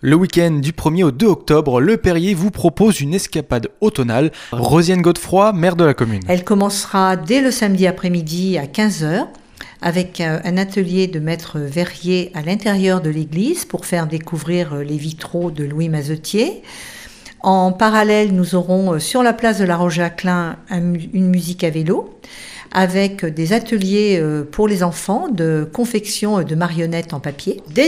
Le week-end du 1er au 2 octobre, Le Perrier vous propose une escapade automnale. Rosiane Godefroy, maire de la commune. Elle commencera dès le samedi après-midi à 15h avec un atelier de maître verrier à l'intérieur de l'église pour faire découvrir les vitraux de Louis Mazetier. En parallèle, nous aurons sur la place de la Roche-Jacquelin une musique à vélo avec des ateliers pour les enfants de confection de marionnettes en papier. Dès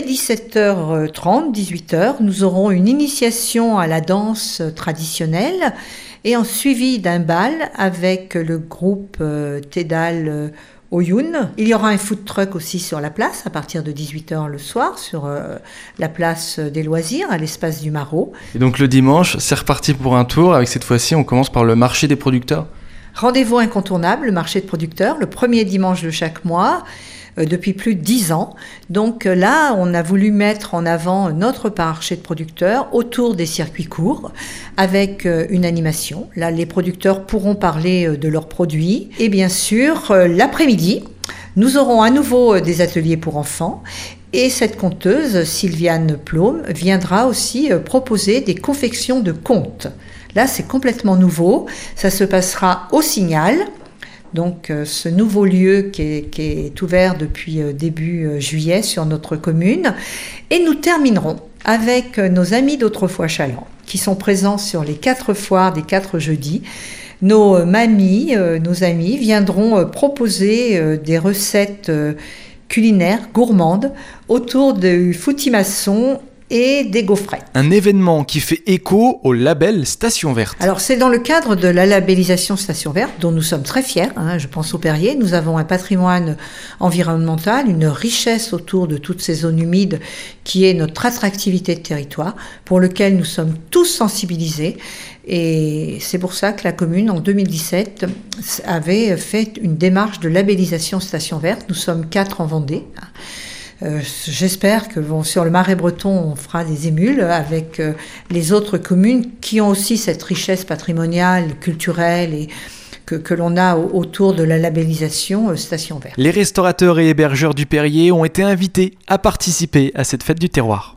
17h30, 18h, nous aurons une initiation à la danse traditionnelle et en suivi d'un bal avec le groupe Tédal Oyun. Il y aura un food truck aussi sur la place à partir de 18h le soir sur la place des loisirs à l'espace du Marot. Et donc le dimanche, c'est reparti pour un tour. Avec cette fois-ci, on commence par le marché des producteurs. Rendez-vous incontournable, le marché de producteurs, le premier dimanche de chaque mois, depuis plus de 10 ans. Donc là, on a voulu mettre en avant notre marché de producteurs autour des circuits courts, avec une animation. Là, les producteurs pourront parler de leurs produits. Et bien sûr, l'après-midi, nous aurons à nouveau des ateliers pour enfants. Et cette conteuse, Sylviane Plaume, viendra aussi proposer des confections de contes. Là, c'est complètement nouveau. Ça se passera au Signal, donc ce nouveau lieu qui est ouvert depuis début juillet sur notre commune. Et nous terminerons avec nos amis d'Autrefois Chaland, qui sont présents sur les 4 foires des 4 jeudis. Nos mamies, nos amis viendront proposer des recettes culinaires gourmandes autour du foutis-maçon et des gaufrets. Un événement qui fait écho au label Station Verte. Alors c'est dans le cadre de la labellisation Station Verte dont nous sommes très fiers, je pense au Perrier. Nous avons un patrimoine environnemental, une richesse autour de toutes ces zones humides qui est notre attractivité de territoire pour lequel nous sommes tous sensibilisés. Et c'est pour ça que la commune, en 2017, avait fait une démarche de labellisation Station Verte. Nous sommes 4 en Vendée. J'espère que sur le Marais breton, on fera des émules avec les autres communes qui ont aussi cette richesse patrimoniale, culturelle et que l'on a autour de la labellisation Station Verte. Les restaurateurs et hébergeurs du Perrier ont été invités à participer à cette fête du terroir.